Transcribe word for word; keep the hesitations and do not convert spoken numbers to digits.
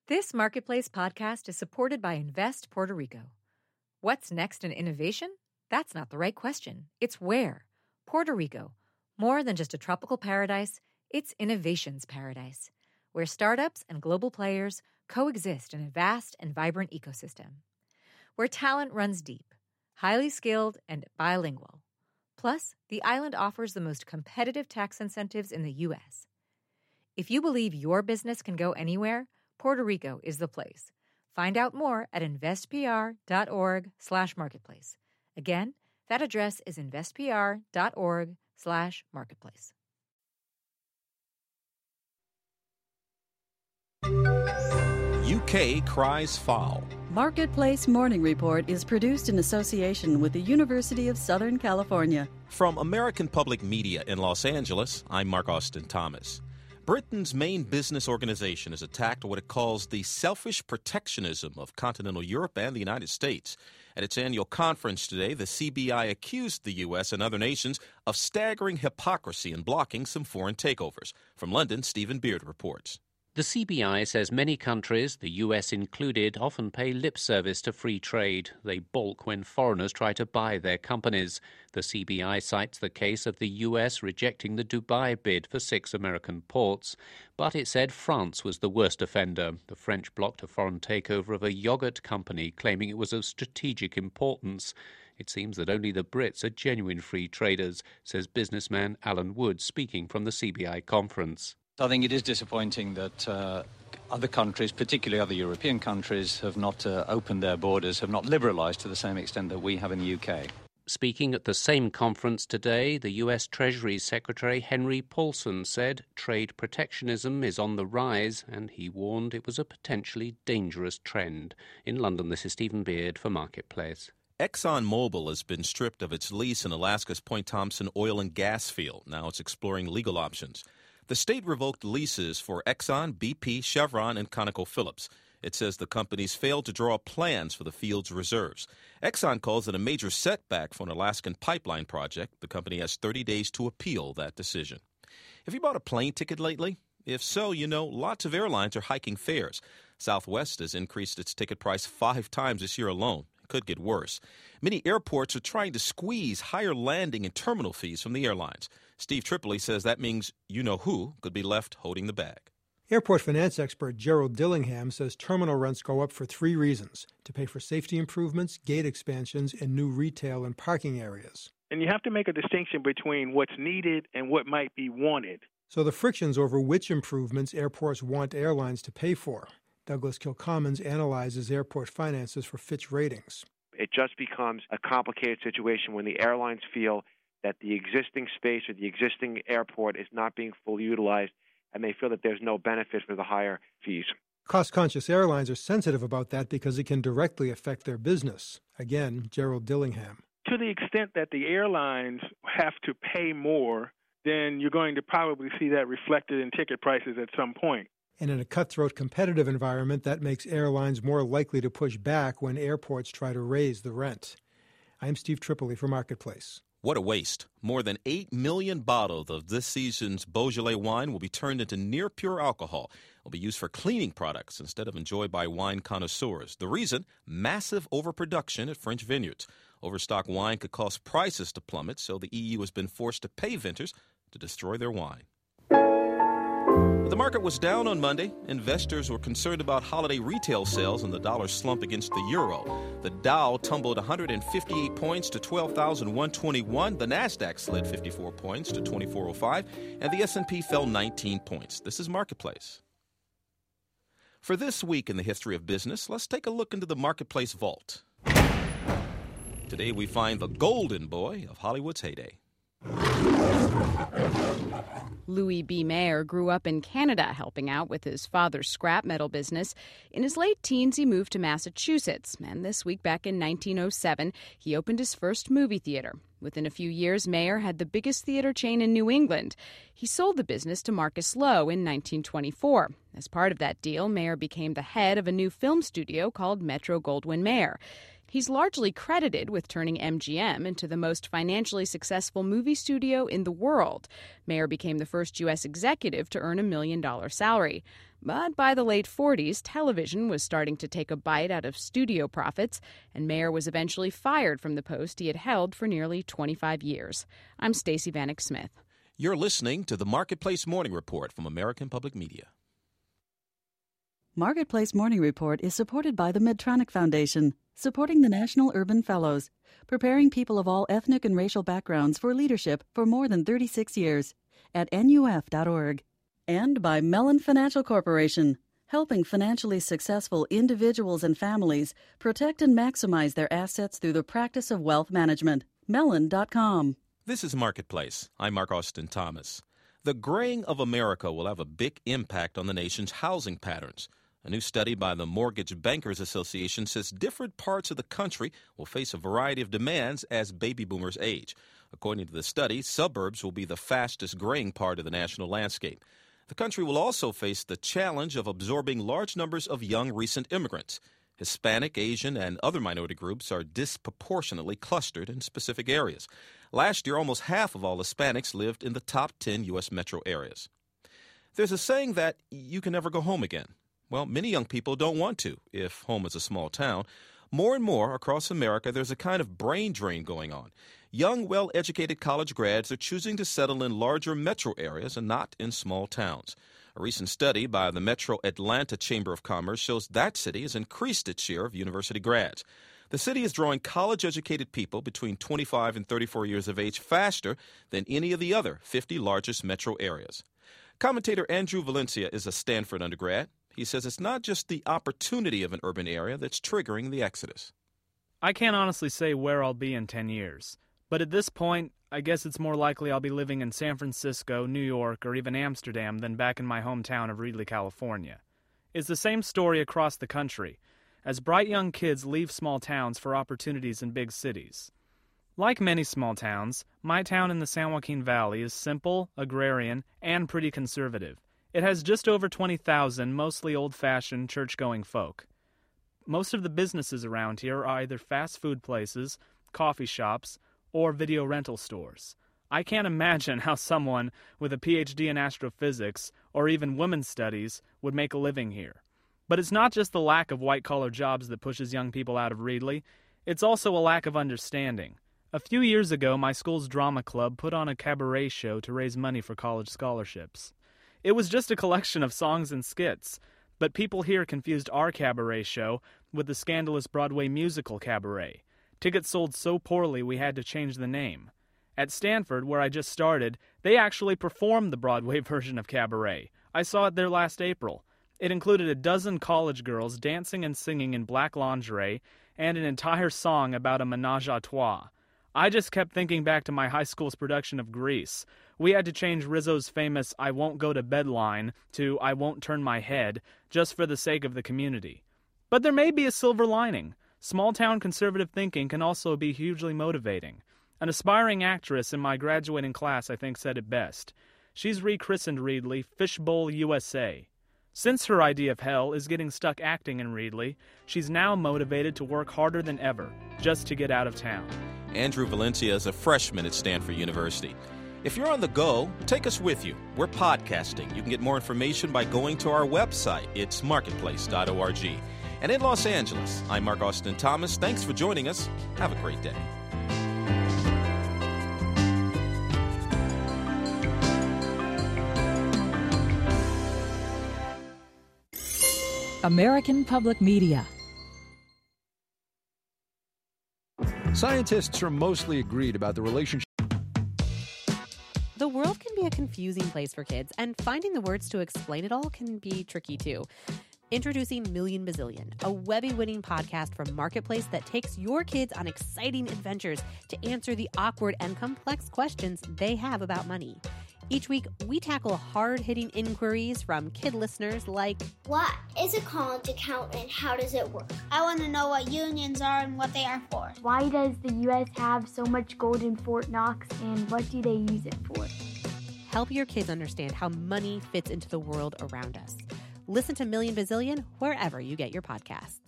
This Marketplace podcast is supported by Invest Puerto Rico. What's next in innovation? That's not the right question. It's where. Puerto Rico. More than just a tropical paradise, it's innovation's paradise, where startups and global players coexist in a vast and vibrant ecosystem. Where talent runs deep, highly skilled, and bilingual. Plus, the island offers the most competitive tax incentives in the U S. If you believe your business can go anywhere, Puerto Rico is the place. Find out more at investpr.org slash marketplace. Again, that address is investpr.org slash marketplace. U K cries foul. Marketplace Morning Report is produced in association with the University of Southern California. From American Public Media in Los Angeles, I'm Mark Austin Thomas. Britain's main business organization has attacked what it calls the selfish protectionism of continental Europe and the United States. At its annual conference today, the C B I accused the U S and other nations of staggering hypocrisy in blocking some foreign takeovers. From London, Stephen Beard reports. The C B I says many countries, the U S included, often pay lip service to free trade. They balk when foreigners try to buy their companies. The C B I cites the case of the U S rejecting the Dubai bid for six American ports. But it said France was the worst offender. The French blocked a foreign takeover of a yogurt company, claiming it was of strategic importance. It seems that only the Brits are genuine free traders, says businessman Alan Wood, speaking from the C B I conference. I think it is disappointing that uh, other countries, particularly other European countries, have not uh, opened their borders, have not liberalised to the same extent that we have in the U K. Speaking at the same conference today, the U S Treasury Secretary Henry Paulson said trade protectionism is on the rise, and he warned it was a potentially dangerous trend. In London, this is Stephen Beard for Marketplace. ExxonMobil has been stripped of its lease in Alaska's Point Thompson oil and gas field. Now it's exploring legal options. The state revoked leases for Exxon, B P, Chevron, and ConocoPhillips. It says the companies failed to draw up plans for the field's reserves. Exxon calls it a major setback for an Alaskan pipeline project. The company has thirty days to appeal that decision. Have you bought a plane ticket lately? If so, you know lots of airlines are hiking fares. Southwest has increased its ticket price five times this year alone. It could get worse. Many airports are trying to squeeze higher landing and terminal fees from the airlines. Steve Tripoli says that means you-know-who could be left holding the bag. Airport finance expert Gerald Dillingham says terminal rents go up for three reasons: to pay for safety improvements, gate expansions, and new retail and parking areas. And you have to make a distinction between what's needed and what might be wanted. So the frictions over which improvements airports want airlines to pay for. Douglas Kilcommons analyzes airport finances for Fitch Ratings. It just becomes a complicated situation when the airlines feel that the existing space or the existing airport is not being fully utilized, and they feel that there's no benefit for the higher fees. Cost-conscious airlines are sensitive about that because it can directly affect their business. Again, Gerald Dillingham. To the extent that the airlines have to pay more, then you're going to probably see that reflected in ticket prices at some point. And in a cutthroat competitive environment, that makes airlines more likely to push back when airports try to raise the rent. I'm Steve Tripoli for Marketplace. What a waste. More than eight million bottles of this season's Beaujolais wine will be turned into near-pure alcohol. It will be used for cleaning products instead of enjoyed by wine connoisseurs. The reason? Massive overproduction at French vineyards. Overstock wine could cause prices to plummet, so the E U has been forced to pay vintners to destroy their wine. The market was down on Monday. Investors were concerned about holiday retail sales and the dollar slump against the euro. The Dow tumbled one hundred fifty-eight points to twelve thousand one hundred twenty-one. The Nasdaq slid fifty-four points to twenty-four oh five, and the S and P fell nineteen points. This is Marketplace. For this week in the history of business, let's take a look into the Marketplace vault. Today we find the golden boy of Hollywood's heyday. Louis B. Mayer grew up in Canada, helping out with his father's scrap metal business. In his late teens, he moved to Massachusetts, and this week back in nineteen oh seven, he opened his first movie theater. Within a few years, Mayer had the biggest theater chain in New England. He sold the business to Marcus Lowe in nineteen twenty-four. As part of that deal, Mayer became the head of a new film studio called Metro-Goldwyn-Mayer. He's largely credited with turning M G M into the most financially successful movie studio in the world. Mayer became the first U S executive to earn a million-dollar salary. But by the late forties, television was starting to take a bite out of studio profits, and Mayer was eventually fired from the post he had held for nearly twenty-five years. I'm Stacey Vanek Smith. You're listening to the Marketplace Morning Report from American Public Media. Marketplace Morning Report is supported by the Medtronic Foundation, supporting the National Urban Fellows, preparing people of all ethnic and racial backgrounds for leadership for more than thirty-six years at N U F dot org. And by Mellon Financial Corporation, helping financially successful individuals and families protect and maximize their assets through the practice of wealth management. Mellon dot com. This is Marketplace. I'm Mark Austin Thomas. The graying of America will have a big impact on the nation's housing patterns. A new study by the Mortgage Bankers Association says different parts of the country will face a variety of demands as baby boomers age. According to the study, suburbs will be the fastest graying part of the national landscape. The country will also face the challenge of absorbing large numbers of young recent immigrants. Hispanic, Asian, and other minority groups are disproportionately clustered in specific areas. Last year, almost half of all Hispanics lived in the top ten U S metro areas. There's a saying that you can never go home again. Well, many young people don't want to, if home is a small town. More and more across America, there's a kind of brain drain going on. Young, well-educated college grads are choosing to settle in larger metro areas and not in small towns. A recent study by the Metro Atlanta Chamber of Commerce shows that city has increased its share of university grads. The city is drawing college-educated people between twenty-five and thirty-four years of age faster than any of the other fifty largest metro areas. Commentator Andrew Valencia is a Stanford undergrad. He says it's not just the opportunity of an urban area that's triggering the exodus. I can't honestly say where I'll be in ten years, but at this point, I guess it's more likely I'll be living in San Francisco, New York, or even Amsterdam than back in my hometown of Reedley, California. It's the same story across the country, as bright young kids leave small towns for opportunities in big cities. Like many small towns, my town in the San Joaquin Valley is simple, agrarian, and pretty conservative. It has just over twenty thousand mostly old-fashioned church-going folk. Most of the businesses around here are either fast food places, coffee shops, or video rental stores. I can't imagine how someone with a P H D in astrophysics or even women's studies would make a living here. But it's not just the lack of white-collar jobs that pushes young people out of Reedley. It's also a lack of understanding. A few years ago, my school's drama club put on a cabaret show to raise money for college scholarships. It was just a collection of songs and skits, but people here confused our cabaret show with the scandalous Broadway musical Cabaret. Tickets sold so poorly we had to change the name. At Stanford, where I just started, they actually performed the Broadway version of Cabaret. I saw it there last April. It included a dozen college girls dancing and singing in black lingerie and an entire song about a menage a trois. I just kept thinking back to my high school's production of Grease. We had to change Rizzo's famous "I won't go to bed" line to "I won't turn my head," just for the sake of the community. But there may be a silver lining. Small-town conservative thinking can also be hugely motivating. An aspiring actress in my graduating class, I think, said it best. She's rechristened Reedley Fishbowl U S A. Since her idea of hell is getting stuck acting in Reedley, she's now motivated to work harder than ever, just to get out of town. Andrew Valencia is a freshman at Stanford University. If you're on the go, take us with you. We're podcasting. You can get more information by going to our website. It's marketplace dot org. And in Los Angeles, I'm Mark Austin Thomas. Thanks for joining us. Have a great day. American Public Media. Scientists are mostly agreed about the relationship. The world can be a confusing place for kids, and finding the words to explain it all can be tricky too. Introducing Million Bazillion, a Webby-winning podcast from Marketplace that takes your kids on exciting adventures to answer the awkward and complex questions they have about money. Each week, we tackle hard-hitting inquiries from kid listeners like, what is a college account and how does it work? I want to know what unions are and what they are for. Why does the U S have so much gold in Fort Knox and what do they use it for? Help your kids understand how money fits into the world around us. Listen to Million Bazillion wherever you get your podcasts.